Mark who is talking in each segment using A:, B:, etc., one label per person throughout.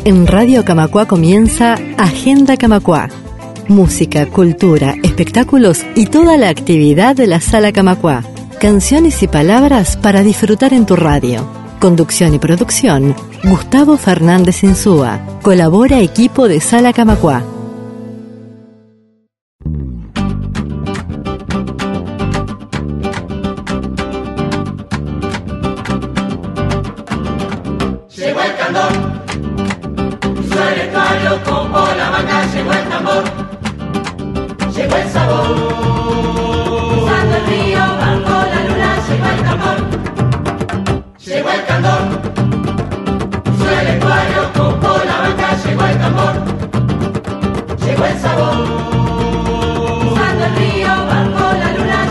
A: En Radio Camacuá comienza Agenda Camacuá. Música, cultura, espectáculos y toda la actividad de la Sala Camacuá. Canciones y palabras para disfrutar en tu radio. Conducción y producción, Gustavo Fernández Insúa. Colabora equipo de Sala Camacuá.
B: Llegó el candor, suena el caballo, combo la vaca, llegó el tambor, llegó el sabor, cruzando el río, bajo la luna, llegó el tambor, llegó el candor, suena el caballo, combo la vaca, llegó el tambor, llegó el sabor, cruzando el río, bajo la luna,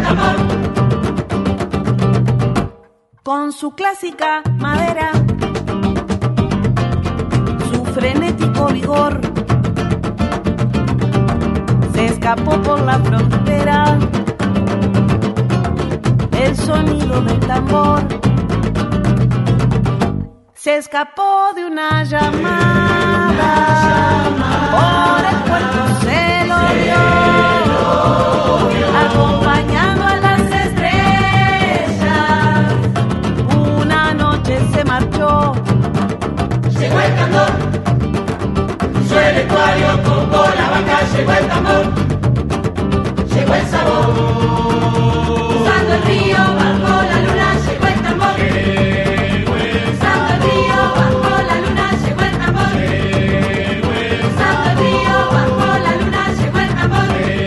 B: llegó el tambor.
C: Con su clásica madera, frenético vigor, se escapó por la frontera el sonido del tambor, se escapó de una llamada, por el puerto se lo vio, acompañando a las estrellas, una noche se marchó.
B: Llegó el candor, suena el estuario, combo la vaca, llegó el tambor, llegó el sabor, cruzando el río, bajo la luna, llegó el tambor, cruzando el río, bajo la luna, llegó el tambor, cruzando el río, bajo la luna, llegó el tambor,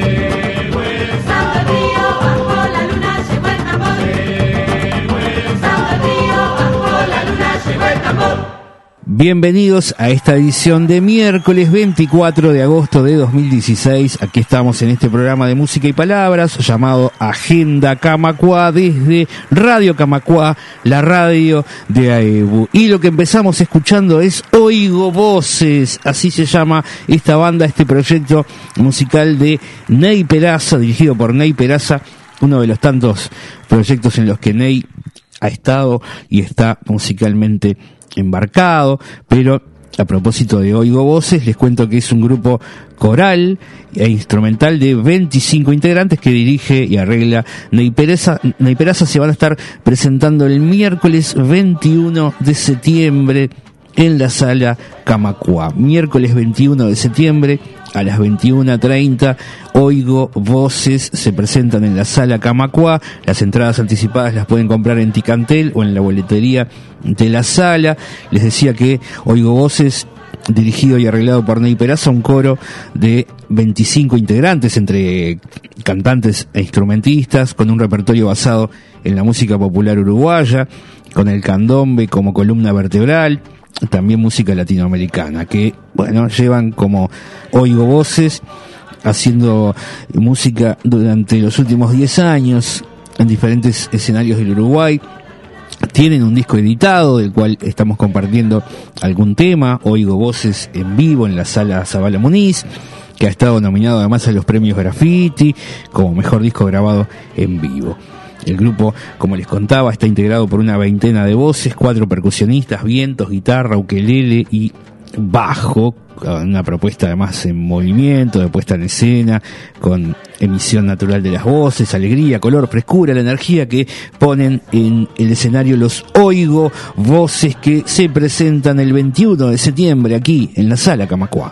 B: cruzando el río, bajo la luna, llegó el tambor, cruzando el río, bajo la luna, llegó el tambor.
D: Bienvenidos a esta edición de miércoles 24 de agosto de 2016. Aquí estamos en este programa de música y palabras llamado Agenda Camacuá desde Radio Camacuá, la radio de AEBU. Y lo que empezamos escuchando es Oigo Voces, así se llama esta banda, este proyecto musical de Ney Peraza, dirigido por Ney Peraza, uno de los tantos proyectos en los que Ney ha estado y está musicalmente embarcado. Pero a propósito de Oigo Voces, les cuento que es un grupo coral e instrumental de 25 integrantes que dirige y arregla Ney Peraza. Ney Peraza se van a estar presentando el miércoles 21 de septiembre en la Sala Camacuá. Miércoles 21 de septiembre a las 21:30, Oigo Voces se presentan en la Sala Camacuá. Las entradas anticipadas las pueden comprar en Ticantel o en la boletería de la sala. Les decía que Oigo Voces, dirigido y arreglado por Ney Peraza, un coro de 25 integrantes entre cantantes e instrumentistas, con un repertorio basado en la música popular uruguaya, con el candombe como columna vertebral, también música latinoamericana, que, bueno, llevan como Oigo Voces haciendo música durante los últimos 10 años en diferentes escenarios del Uruguay. Tienen un disco editado del cual estamos compartiendo algún tema, Oigo Voces en vivo en la Sala Zabala Muniz, que ha estado nominado además a los premios Graffiti como mejor disco grabado en vivo. El grupo, como les contaba, está integrado por una veintena de voces, 4 percusionistas, vientos, guitarra, ukelele y bajo, una propuesta además en movimiento, de puesta en escena, con emisión natural de las voces, alegría, color, frescura, la energía que ponen en el escenario los Oigo Voces, que se presentan el 21 de septiembre aquí en la Sala Camacuá.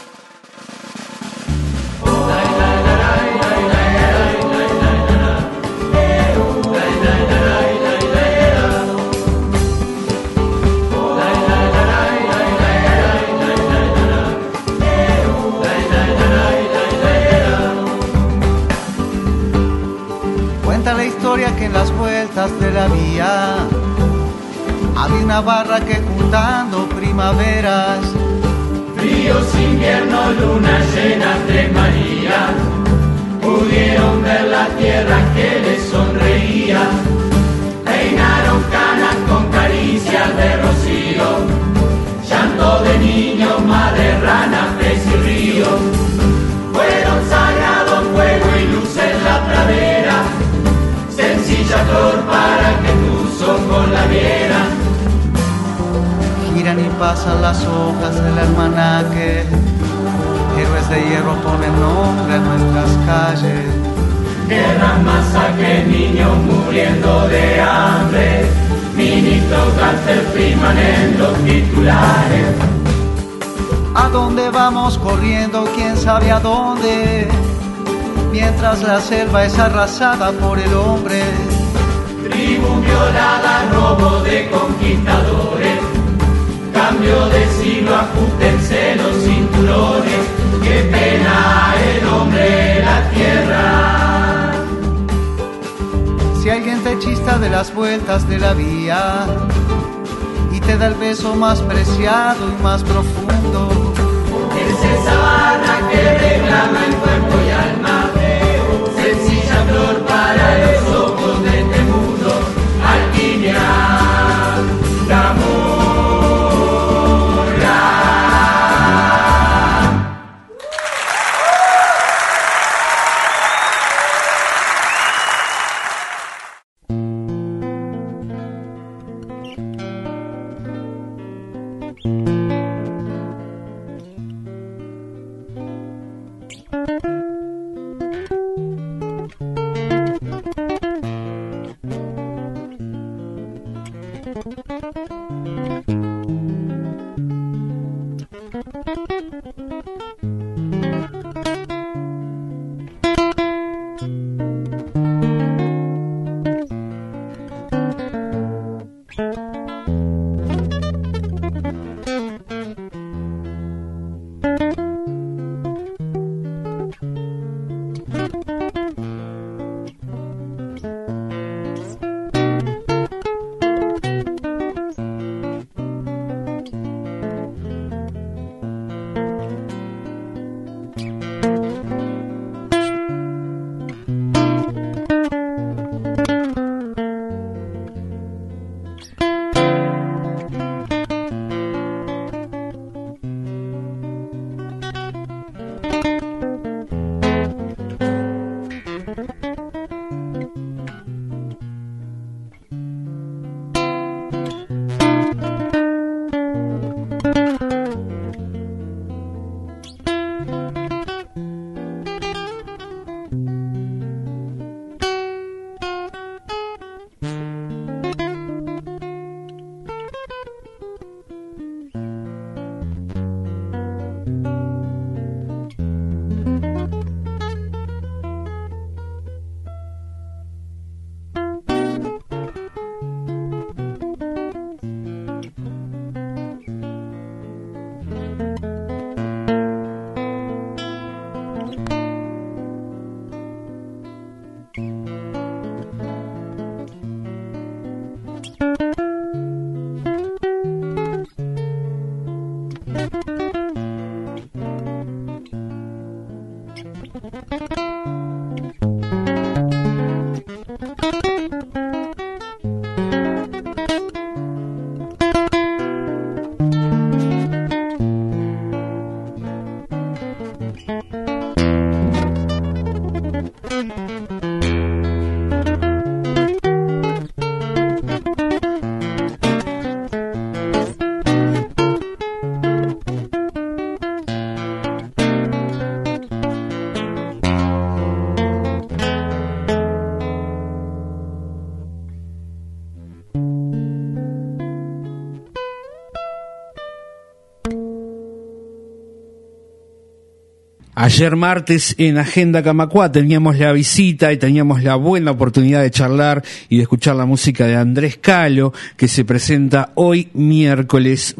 E: Que en las vueltas de la vía había una barra que juntando primaveras,
B: fríos inviernos, lunas llenas de María, pudieron ver la tierra que les sonreía, peinaron canas con caricias de rocío, llanto de niños, mar de ranas, pez y río, fueron sagrados fuego y luz en la pradera, sencilla flor para que tus ojos la vieran.
E: Gira cambian y pasan las hojas del almanaque. Héroes de hierro ponen nombre a nuestras calles.
B: Guerras, masacres, niños muriendo de hambre. Ministros cárcel priman en los titulares.
E: ¿A dónde vamos corriendo? ¿Quién sabe a dónde? Mientras la selva es arrasada por el hombre.
B: Tribu violada, robo de conquistadores. Cambio de siglo, ajustense los cinturones. Qué pena el hombre, la tierra.
E: Si alguien te chista de las vueltas de la vía y te da el beso más preciado y más profundo,
B: es esa barra que reclama en cuerpo y alma, sencilla flor para los ojos de este mundo, alquimia, amor.
D: Ayer martes en Agenda Camacuá teníamos la visita y teníamos la buena oportunidad de charlar y de escuchar la música de Andrés Calo, que se presenta hoy miércoles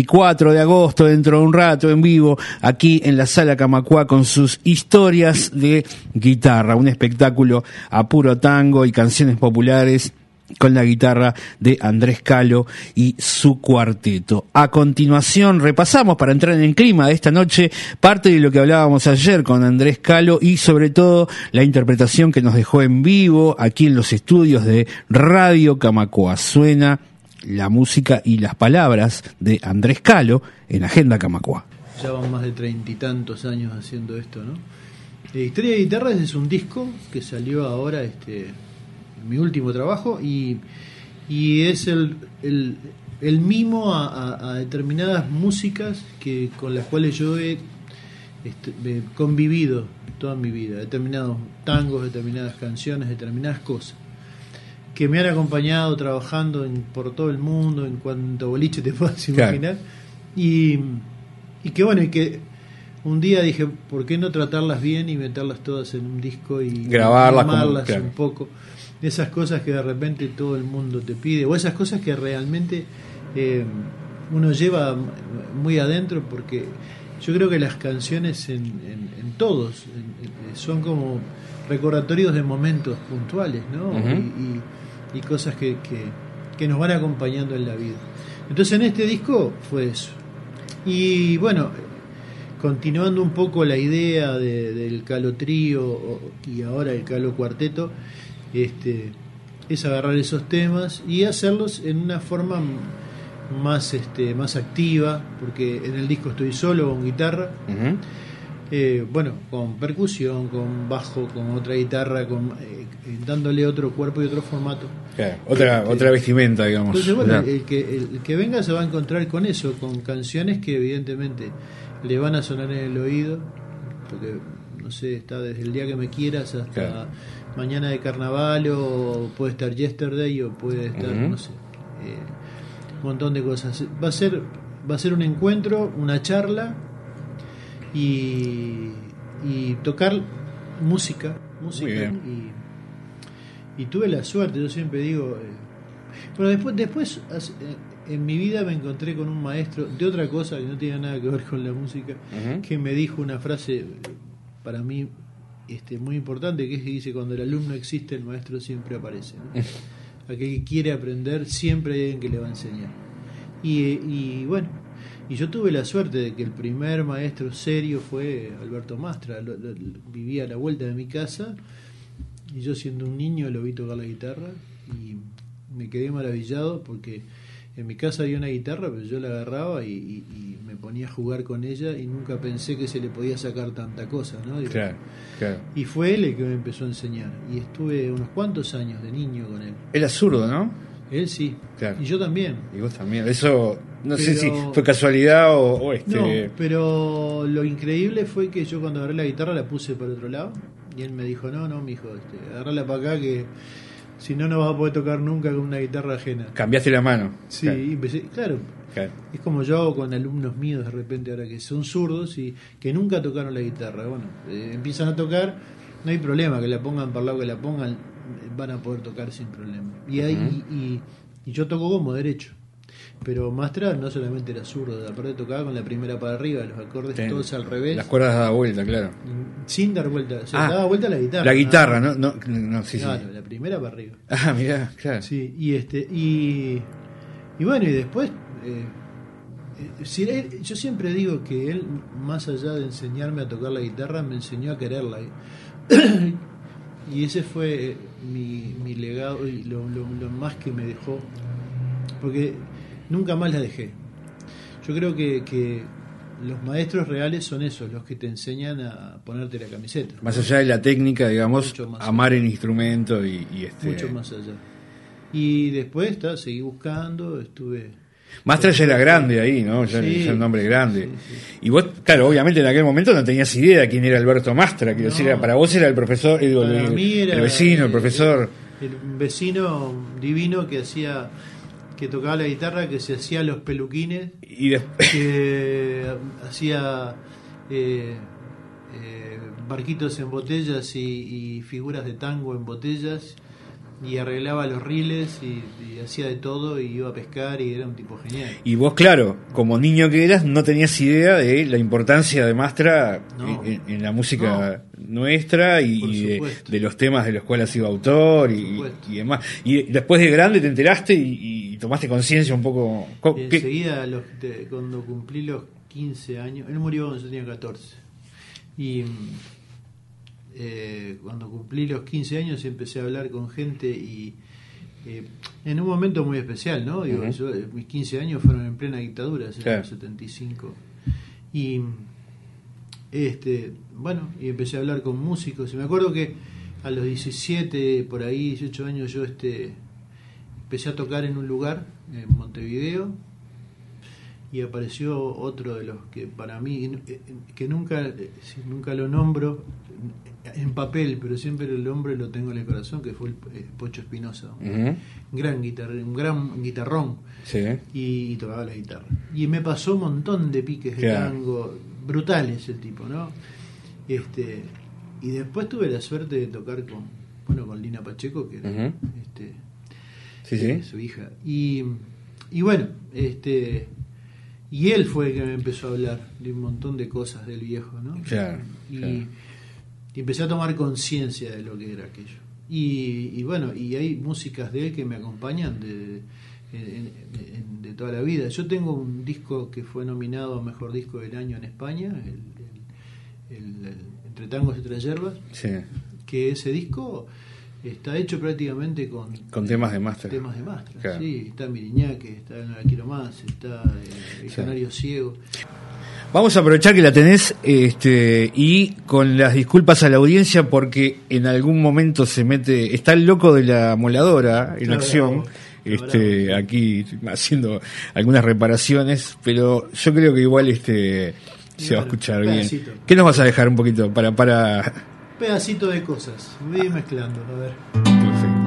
D: 24 de agosto, dentro de un rato en vivo, aquí en la Sala Camacuá con sus historias de guitarra, un espectáculo a puro tango y canciones populares con la guitarra de Andrés Calo y su cuarteto. A continuación repasamos, para entrar en el clima de esta noche, parte de lo que hablábamos ayer con Andrés Calo y sobre todo la interpretación que nos dejó en vivo aquí en los estudios de Radio Camacuá. Suena la música y las palabras de Andrés Calo en Agenda Camacuá.
F: Ya van más de 30 y tantos años haciendo esto, ¿no? Historia de Guitarras es un disco que salió ahora, mi último trabajo, y es el mimo a determinadas músicas con las cuales yo he convivido toda mi vida, determinados tangos, determinadas canciones, determinadas cosas que me han acompañado trabajando por todo el mundo, en cuanto boliche te puedas imaginar. Y que bueno, y que un día dije, ¿por qué no tratarlas bien y meterlas todas en un disco y
D: grabarlas
F: como, un poco? Esas cosas que de repente todo el mundo te pide, o esas cosas que realmente uno lleva muy adentro, porque yo creo que las canciones en todos son como recordatorios de momentos puntuales, ¿no? Uh-huh. Y cosas que nos van acompañando en la vida. Entonces en este disco fue eso. Y bueno, continuando un poco la idea del Calo Trío y ahora el Calo Cuarteto, es agarrar esos temas y hacerlos en una forma más activa, porque en el disco estoy solo con guitarra. Uh-huh. Bueno, con percusión, con bajo, con otra guitarra, dándole otro cuerpo y otro formato.
D: Claro, otra vestimenta, digamos.
F: Entonces, bueno, el que venga se va a encontrar con eso, con canciones que evidentemente le van a sonar en el oído, porque, no sé, está desde El Día que me quieras hasta Mañana de Carnaval, o puede estar Yesterday, o puede estar, uh-huh, no sé, un montón de cosas. Va a ser un encuentro, una charla, y tocar música y tuve la suerte, yo siempre digo, bueno, después en mi vida me encontré con un maestro de otra cosa que no tiene nada que ver con la música, uh-huh, que me dijo una frase para mí muy importante, que dice: cuando el alumno existe, el maestro siempre aparece, ¿no? Aquel que quiere aprender, siempre hay alguien que le va a enseñar. Y bueno, y yo tuve la suerte de que el primer maestro serio fue Alberto Mastra. Vivía a la vuelta de mi casa y yo, siendo un niño, lo vi tocar la guitarra y me quedé maravillado, porque en mi casa había una guitarra, pero yo la agarraba y me ponía a jugar con ella, y nunca pensé que se le podía sacar tanta cosa, ¿no?
D: Claro.
F: Y fue él el que me empezó a enseñar, y estuve unos cuantos años de niño con él.
D: Era zurdo, ¿no?
F: Él sí,
D: claro.
F: Y yo también.
D: Y vos también. Eso no sé si fue casualidad o
F: No, pero lo increíble fue que yo, cuando agarré la guitarra, la puse para otro lado, y él me dijo: no, mijo, agarrala para acá, que si no, no vas a poder tocar nunca con una guitarra ajena.
D: Cambiaste la mano.
F: Sí, y empecé, claro. Es como yo hago con alumnos míos de repente ahora que son zurdos y que nunca tocaron la guitarra. Bueno, empiezan a tocar, no hay problema, que la pongan para el lado que la pongan, van a poder tocar sin problema. Y ahí, y yo toco como derecho. Pero Mastra no solamente era zurdo, aparte tocaba con la primera para arriba, los acordes todos al revés.
D: Las cuerdas daban vuelta, claro.
F: Sin dar vuelta, daba vuelta la guitarra.
D: La guitarra, no, sí,
F: claro,
D: sí.
F: La primera para arriba.
D: Ah, mirá, claro.
F: Sí, y bueno, y después, yo siempre digo que él, más allá de enseñarme a tocar la guitarra, me enseñó a quererla. Y ese fue mi legado y lo más que me dejó, porque nunca más la dejé. Yo creo que los maestros reales son esos, los que te enseñan a ponerte la camiseta.
D: Más allá de la técnica, digamos, amar el instrumento y
F: mucho más allá. Y después seguí buscando, estuve...
D: Mastra ya era grande ahí, ¿no? Ya era un hombre grande. Sí. Y vos, claro, obviamente en aquel momento no tenías idea de quién era Alberto Mastra. Quiero decir, para vos era el profesor, el vecino, el profesor.
F: El vecino divino que tocaba la guitarra, que se hacía los peluquines, que hacía barquitos en botellas y figuras de tango en botellas, y arreglaba los riles y hacía de todo, y iba a pescar, y era un tipo genial.
D: Y vos, claro, como niño que eras, no tenías idea de la importancia de Mastra en la música nuestra y de los temas de los cuales ha sido autor y demás. Y después de grande te enteraste y tomaste conciencia un poco.
F: Enseguida, cuando cumplí los 15 años, él murió cuando yo tenía 14. Y cuando cumplí los 15 años empecé a hablar con gente y en un momento muy especial, ¿no? Digo, mis 15 años fueron en plena dictadura, en el 75. Y bueno, y empecé a hablar con músicos, y me acuerdo que a los 17, por ahí 18 años, yo empecé a tocar en un lugar en Montevideo, y apareció otro de los que para mí, que nunca lo nombro en papel, pero siempre el hombre lo tengo en el corazón, que fue el Pocho Espinosa, un gran guitarrón,
D: Sí.
F: y tocaba la guitarra. Y me pasó un montón de piques de tango, brutales el tipo, ¿no? Y después tuve la suerte de tocar con Lina Pacheco, que era su hija. Y bueno, y él fue el que me empezó a hablar de un montón de cosas del viejo, ¿no?
D: Claro.
F: Y empecé a tomar conciencia de lo que era aquello. Y bueno, y hay músicas de él que me acompañan de toda la vida. Yo tengo un disco que fue nominado a Mejor Disco del Año en España, el Entre Tangos y Otras Hierbas,
D: Sí.
F: que ese disco está hecho prácticamente con
D: temas de Mastra.
F: Claro. Sí, está Miriñaque, está No la quiero más, está El Canario Ciego.
D: Vamos a aprovechar que la tenés y con las disculpas a la audiencia, porque en algún momento está el loco de la moladora en acción, aquí haciendo algunas reparaciones, pero yo creo que igual se va a escuchar bien. ¿Qué nos vas a dejar un poquito para
F: pedacito de cosas? Voy a ir mezclando, a ver.
D: Perfecto.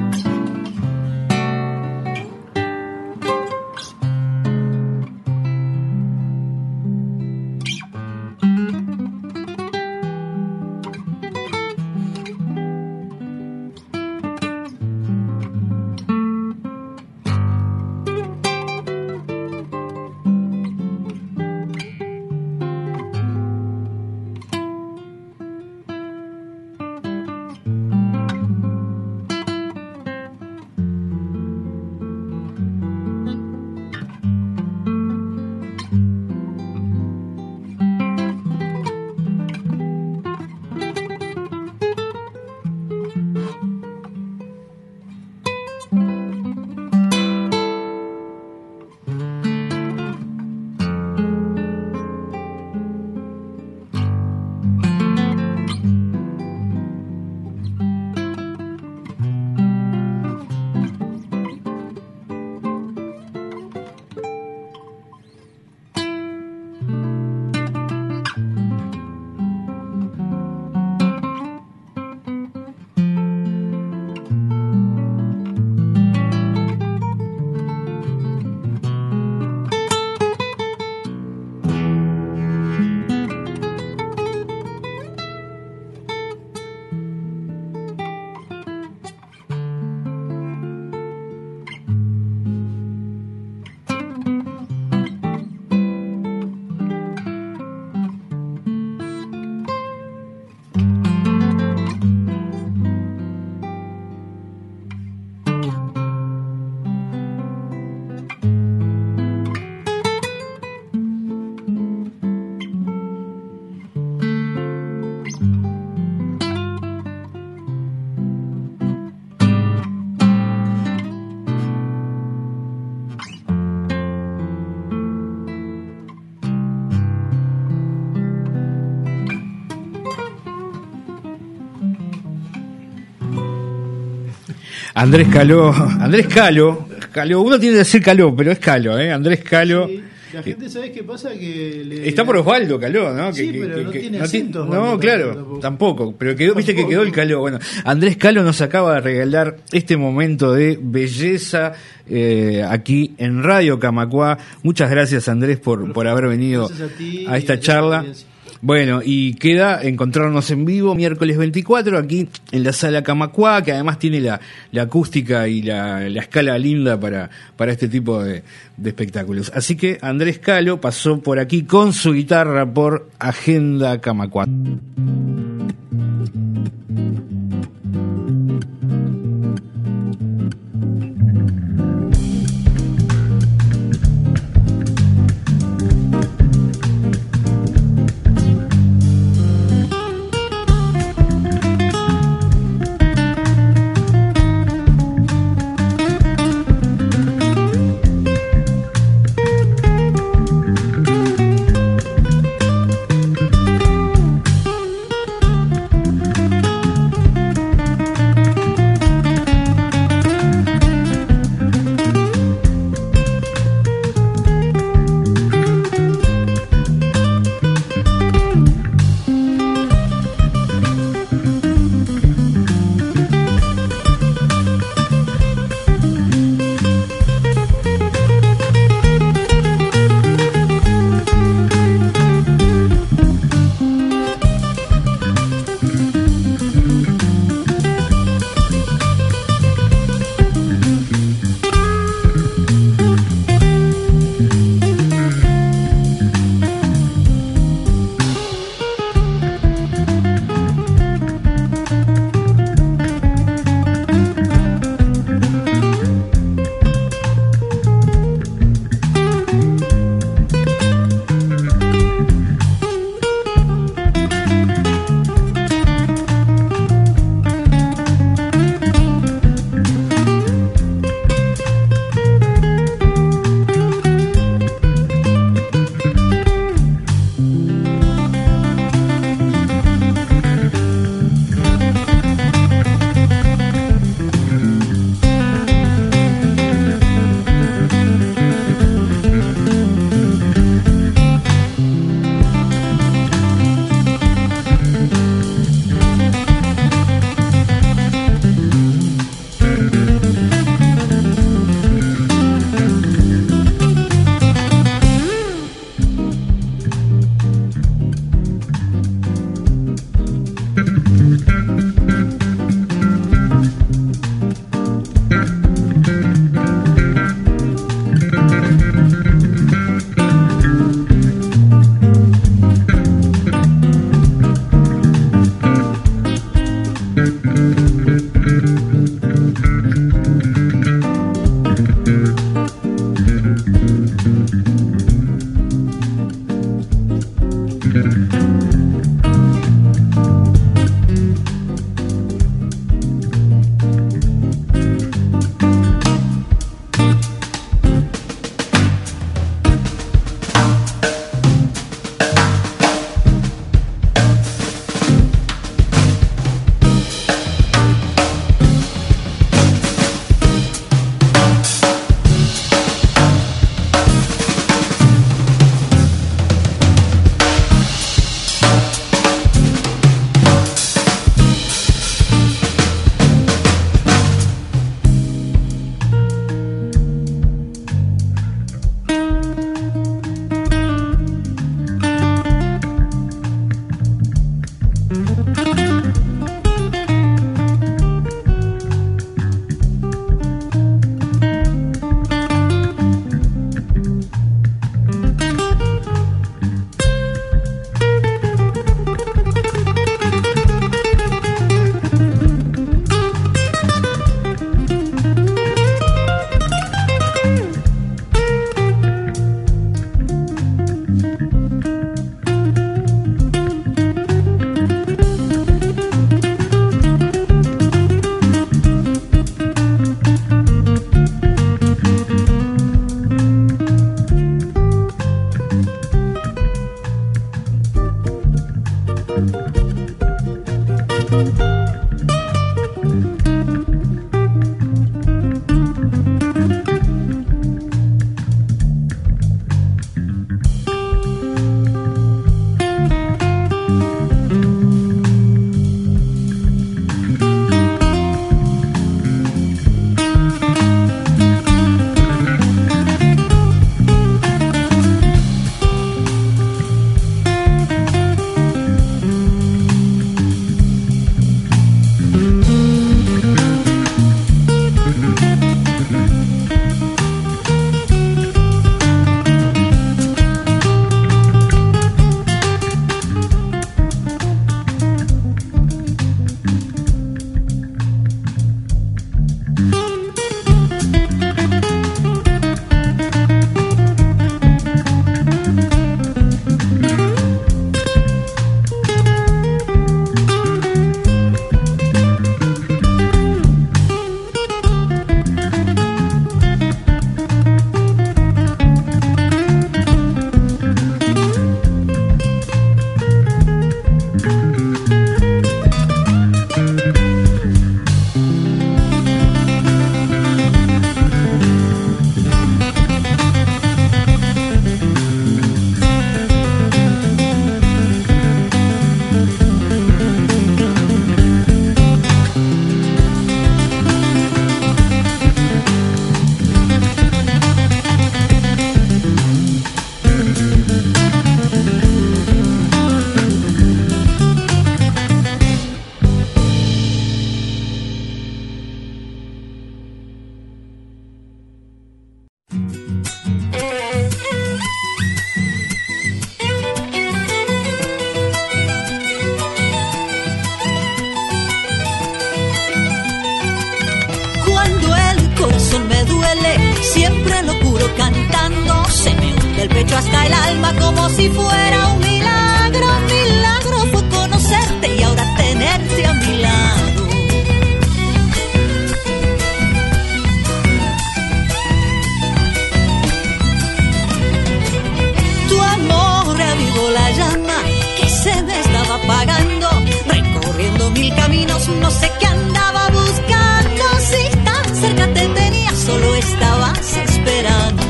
D: Andrés Caló, uno tiene que decir Caló, pero es Caló, Andrés Caló.
F: Sí, la gente, ¿sabes qué pasa? Que
D: está por Osvaldo Caló, ¿no?
F: Sí, pero no tiene acentos.
D: No, claro, tampoco, pero viste que quedó el Caló. Bueno, Andrés Caló nos acaba de regalar este momento de belleza aquí en Radio Camacuá. Muchas gracias, Andrés, por haber venido a esta charla. Bueno, y queda encontrarnos en vivo miércoles 24 aquí en la Sala Camacuá, que además tiene la acústica y la escala linda para este tipo de espectáculos. Así que Andrés Caló pasó por aquí con su guitarra por Agenda Camacuá.
G: Siempre lo curo cantando, se me hunde el pecho hasta el alma como si fuera un milagro. Milagro fue conocerte y ahora tenerte a mi lado. Tu amor avivó la llama que se me estaba apagando, recorriendo mil caminos, no sé qué andaba buscando. Si tan cerca te tenía, solo estabas esperando.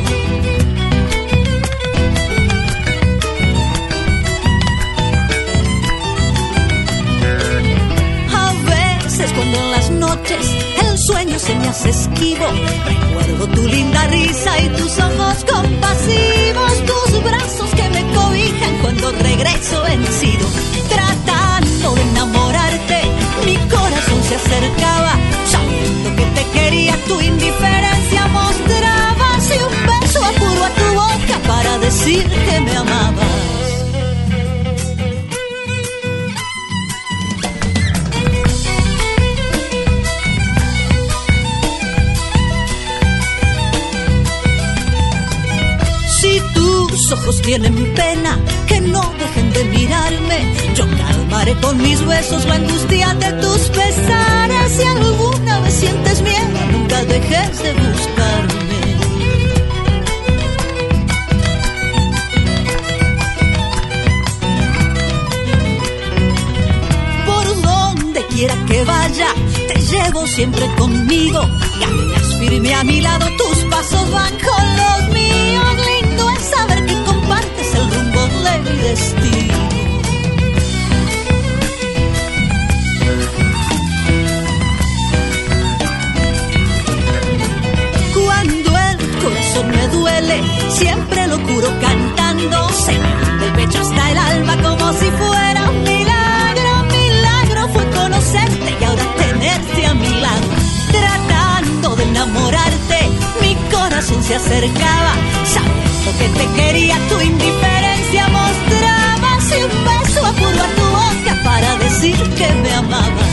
G: A veces cuando en las noches el sueño se me hace esquivo, recuerdo tu linda risa y tus ojos compasivos, tus brazos que me cobijan cuando regreso vencido. Tratando de enamorarte, mi corazón se acercaba, sabiendo que te quería, tu indiferencia mostrabas, y un beso apuro a tu boca para decir que me amabas. Si tus ojos tienen pena, que no dejen de mirarme, yo calmaré con mis besos la angustia de tus pesares. Si alguna vez sientes miedo, nunca dejes de buscarme. Por donde quiera que vaya, te llevo siempre conmigo. Caminas firme a mi lado, tus pasos van con los míos. Lindo es saber que compartes el rumbo de mi destino. Cuando el corazón me duele, siempre lo curo cantando, se me hunde el pecho hasta el alma como si fuera un milagro. Milagro fue conocerte y ahora tenerte a mi lado. Tratando de enamorarte, mi corazón se acercaba, sabiendo que te quería, tu indiferencia mostrabas, y un beso apuro a tu boca para decir que me amabas.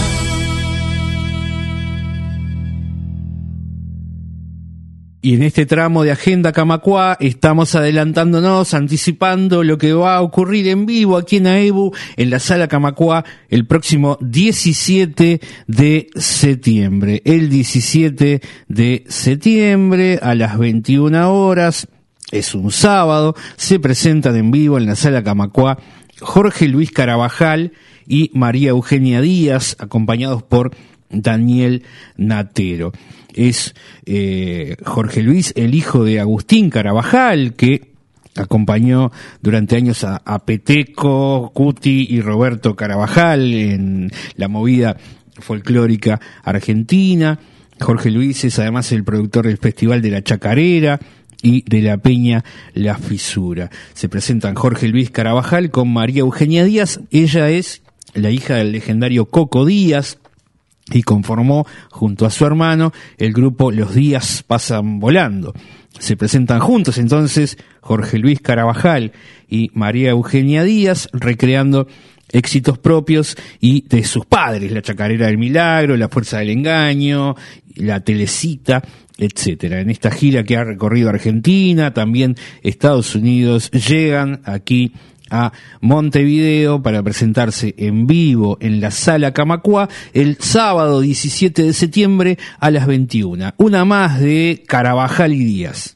D: Y en este tramo de Agenda Camacuá estamos adelantándonos, anticipando lo que va a ocurrir en vivo aquí en AEBU, en la Sala Camacuá, el próximo 17 de septiembre. El 17 de septiembre a las 21 horas, es un sábado, se presentan en vivo en la Sala Camacuá Jorge Luis Carabajal y María Eugenia Díaz, acompañados por Daniel Natero. Es Jorge Luis, el hijo de Agustín Carabajal, que acompañó durante años a Peteco, Cuti y Roberto Carabajal en la movida folclórica argentina. Jorge Luis es además el productor del Festival de la Chacarera y de la Peña La Fisura. Se presentan Jorge Luis Carabajal con María Eugenia Díaz. Ella es la hija del legendario Coco Díaz y conformó junto a su hermano el grupo Los Días Pasan Volando. Se presentan juntos entonces Jorge Luis Carabajal y María Eugenia Díaz, recreando éxitos propios y de sus padres, La Chacarera del Milagro, La Fuerza del Engaño, La Telecita, etcétera. En esta gira que ha recorrido Argentina, también Estados Unidos, llegan aquí a Montevideo para presentarse en vivo en la Sala Camacuá el sábado 17 de septiembre a las 21. Una más de Carabajal y Díaz.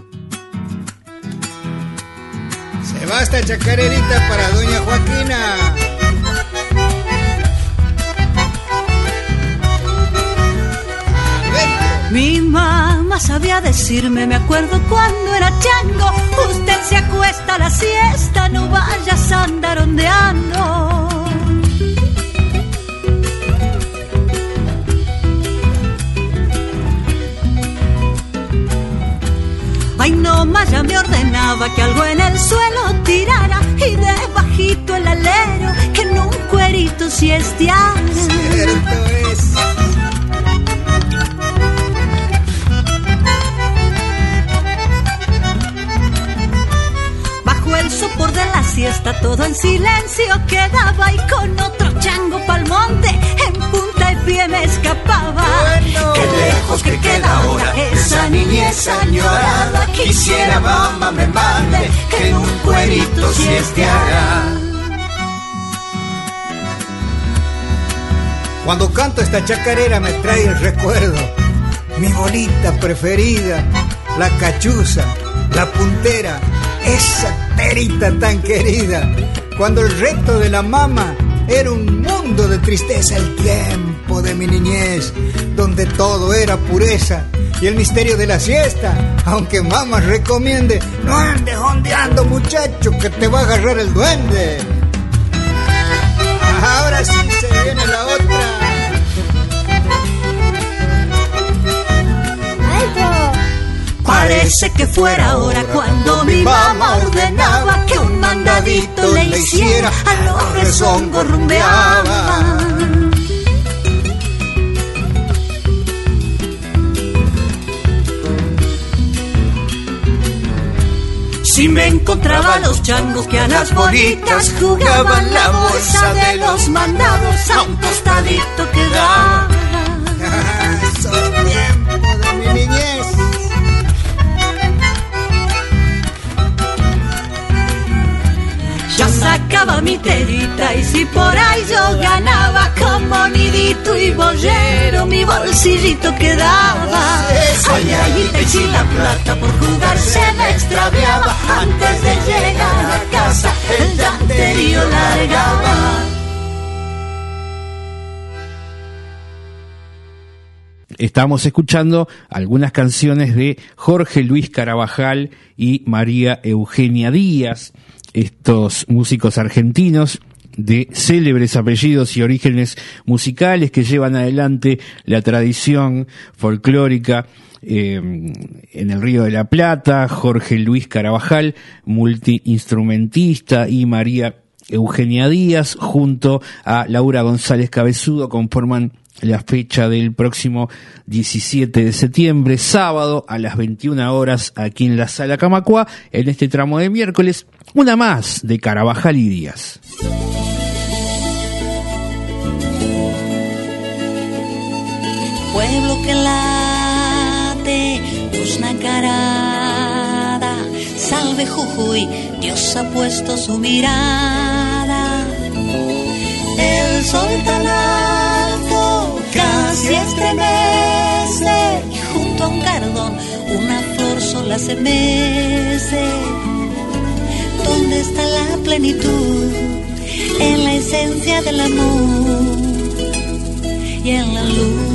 H: Se va esta chacarerita para doña Joaquina.
G: Mi mamá sabía decirme, me acuerdo cuando era chango, usted se acuesta a la siesta, no vayas a andar ondeando. Ay, no más ya me ordenaba que algo en el suelo tirara y debajito el alero que en un cuerito siesteara.
H: Cierto es.
G: El sopor de la siesta todo en silencio quedaba y con otro chango pa'l monte en punta de pie me escapaba.
H: Bueno,
B: Qué lejos que queda ahora esa niñez añorada. Quisiera mamá me mande que en un cuerito siesteara.
H: Cuando canto esta chacarera me trae el recuerdo, mi bolita preferida, la cachuza, la puntera, esa terita tan querida. Cuando el reto de la mama era un mundo de tristeza, el tiempo de mi niñez, donde todo era pureza y el misterio de la siesta. Aunque mamá recomiende, no andes ondeando muchacho que te va a agarrar el duende. Ahora sí se viene la otra.
G: Parece que fuera ahora cuando mi mamá ordenaba que un mandadito le hiciera, a los rezongos rumbeaba. Si me encontraba a los changos que a las bolitas jugaban, la bolsa de los mandados a un tostadito quedaba.
H: Esos tiempos de mi niñez.
G: Yo sacaba mi terita y si por ahí yo ganaba con monidito y bollero mi bolsillito quedaba. Ay, ay, y si la plata por jugar se me extraviaba, antes de llegar a casa el llanterío largaba.
D: Estamos escuchando algunas canciones de Jorge Luis Carabajal y María Eugenia Díaz, estos músicos argentinos de célebres apellidos y orígenes musicales que llevan adelante la tradición folclórica en el Río de la Plata. Jorge Luis Carabajal, multiinstrumentista, y María Eugenia Díaz, junto a Laura González Cabezudo, conforman la fecha del próximo 17 de septiembre, sábado a las 21 horas, aquí en la Sala Camacuá, en este tramo de miércoles. Una más de Carabajal y Díaz.
G: Pueblo que late, luz nacarada, salve Jujuy, Dios ha puesto su mirada. El sol tan alto casi estremece y junto a un cardón una flor sola se mece. ¿Dónde está la plenitud esencia del amor y en la luz.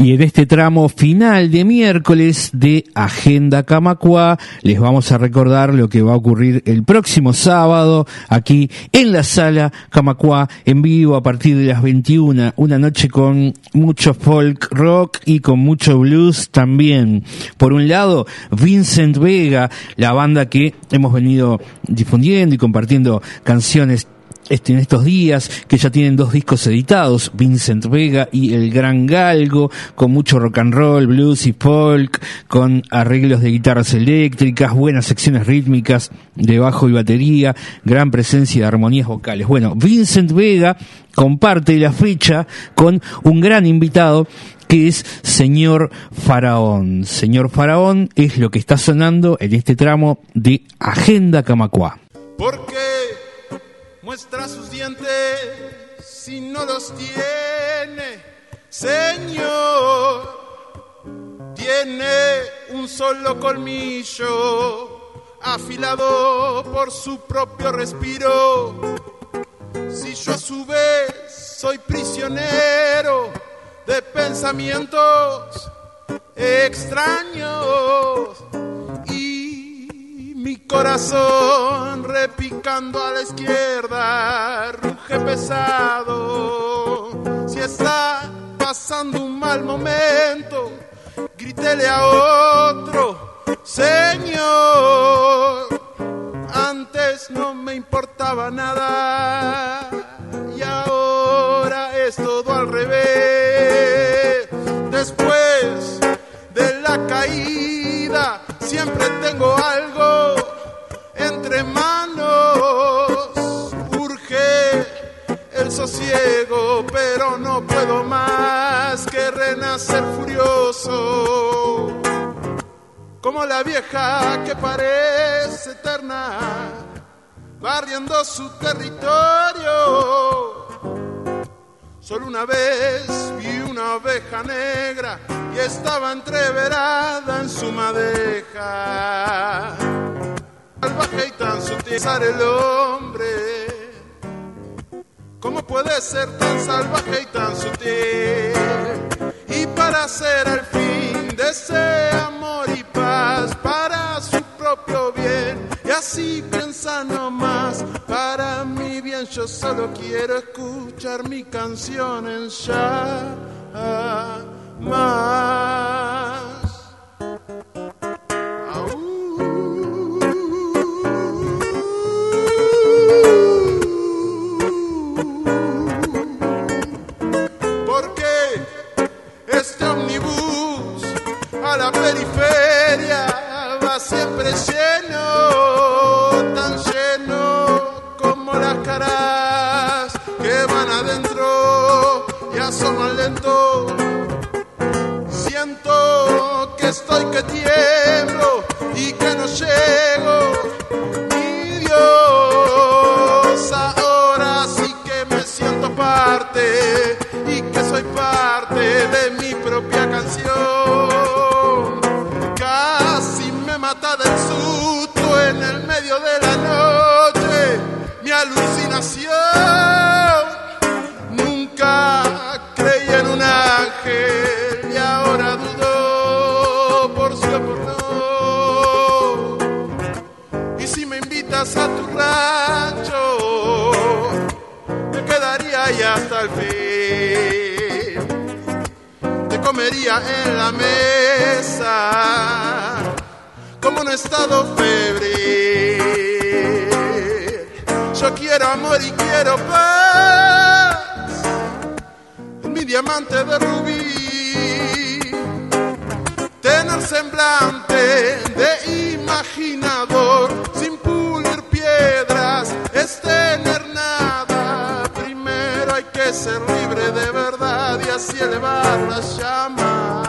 D: Y en este tramo final de miércoles de Agenda Camacuá les vamos a recordar lo que va a ocurrir el próximo sábado aquí en la Sala Camacuá en vivo a partir de las 21. Una noche con mucho folk rock y con mucho blues también. Por un lado, Vincent Vega, la banda que hemos venido difundiendo y compartiendo canciones en estos días, que ya tienen 2 discos editados, Vincent Vega y El Gran Galgo, con mucho rock and roll, blues y folk, con arreglos de guitarras eléctricas, buenas secciones rítmicas de bajo y batería, gran presencia de armonías vocales. Bueno, Vincent Vega comparte la fecha con un gran invitado que es Señor Faraón. Señor Faraón es lo que está sonando en este tramo de Agenda Camacuá.
I: Porque muestra sus dientes si no los tiene, Señor. Tiene un solo colmillo, afilado por su propio respiro. Si yo a su vez soy prisionero de pensamientos extraños, mi corazón repicando a la izquierda ruge pesado. Si está pasando un mal momento, grítele a otro, Señor. Antes no me importaba nada y ahora es todo al revés. Después de la caída siempre tengo algo entre manos. Urge el sosiego, pero no puedo más que renacer furioso, como la vieja que parece eterna, barriendo su territorio. Solo una vez vi una oveja negra y estaba entreverada en su madeja. Salvaje y tan sutil el hombre, ¿cómo puede ser tan salvaje y tan sutil? Y para hacer el fin de ese amor y paz para su propio bien, y así piensa nomás, para mi bien yo solo quiero escuchar mi canción en llamas. Porque este ómnibus a la periferia va siempre lleno, tan lleno como las caras que van adentro y asoman lento. Siento que estoy que tiemblo y que no llego. Mi Dios, ahora sí que me siento parte y que soy parte de mi propia canción. Casi me mata del susto en el medio de la noche mi alucinación. Nunca creí en un ángel y ahora dudo por sí o por no. Y si me invitas a tu rancho, me quedaría ahí hasta el fin. Te comería en la mesa como un estado febril. Yo quiero amor y quiero paz, mi diamante de rubí. Tener semblante de imaginador, sin pulir piedras, es tener nada. Primero hay que ser libre de verdad y así elevar las llamas.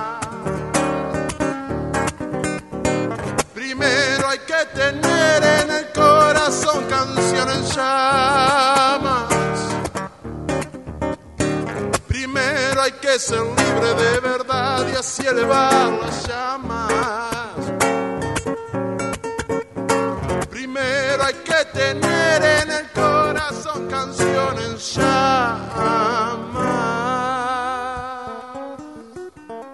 I: Primero hay que tener en el corazón canción en llamas. Primero hay que ser libre de verdad y así elevar las llamas. Primero hay que tener en el corazón canción en llamas.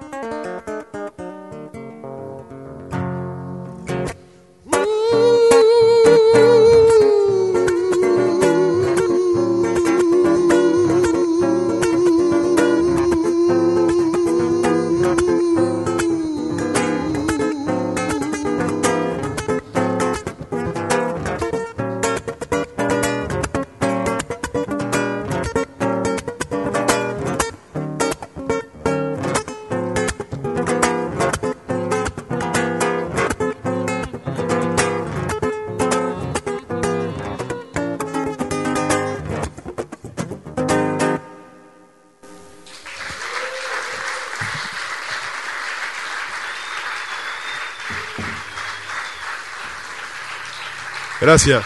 I: Gracias.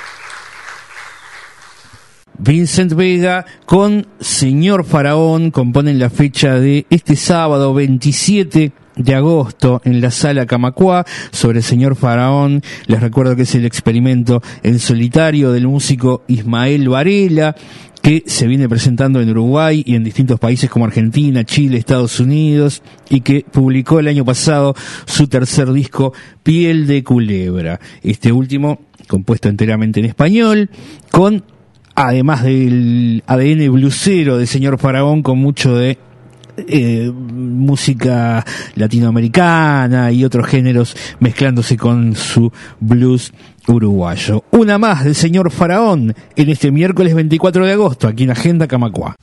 D: Vincent Vega con Señor Faraón componen la fecha de este sábado 27 de agosto en la Sala Camacuá. Sobre Señor Faraón les recuerdo que es el experimento en solitario del músico Ismael Varela, que se viene presentando en Uruguay y en distintos países como Argentina, Chile, Estados Unidos, y que publicó el año pasado su tercer disco, Piel de Culebra. Este último compuesto enteramente en español, con, además del ADN blusero de Señor Faraón, con mucho de música latinoamericana y otros géneros mezclándose con su blues uruguayo. Una más del Señor Faraón en este miércoles 24 de agosto, aquí en Agenda Camacuá.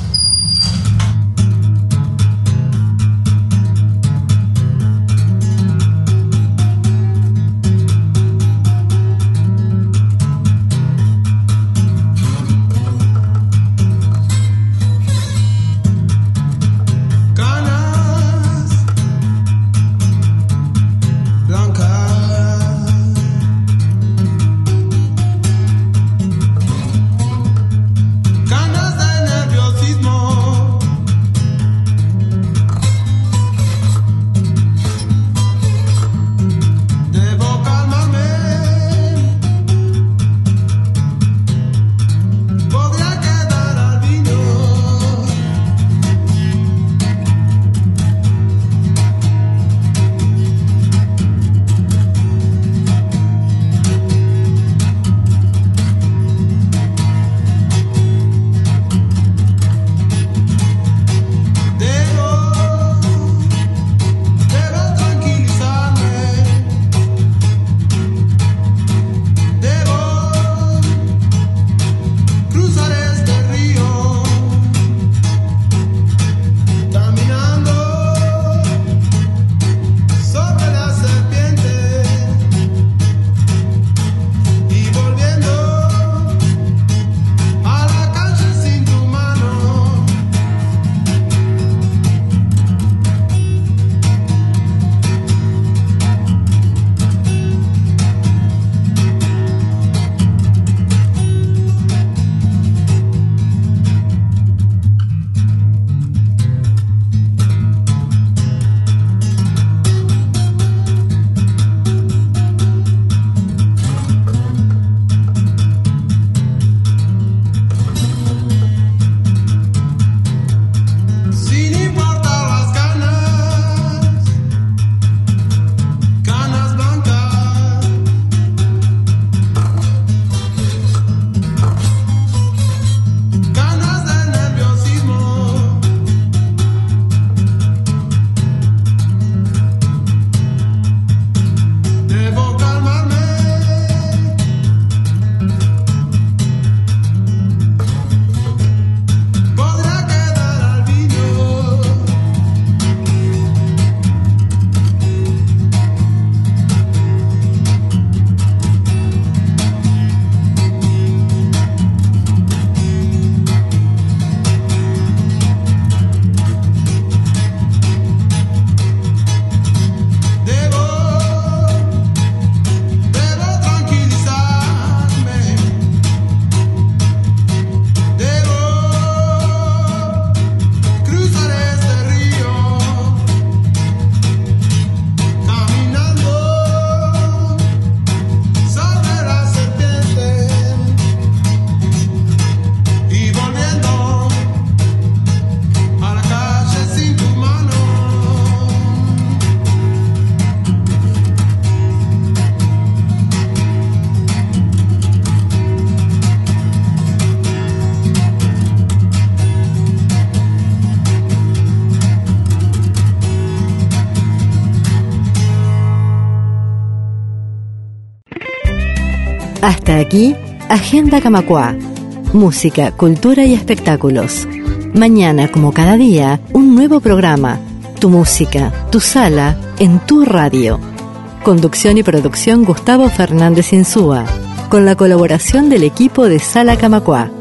A: Hasta aquí, Agenda Camacuá. Música, cultura y espectáculos. Mañana, como cada día, un nuevo programa. Tu música, tu sala, en tu radio. Conducción y producción Gustavo Fernández Insúa. Con la colaboración del equipo de Sala Camacuá.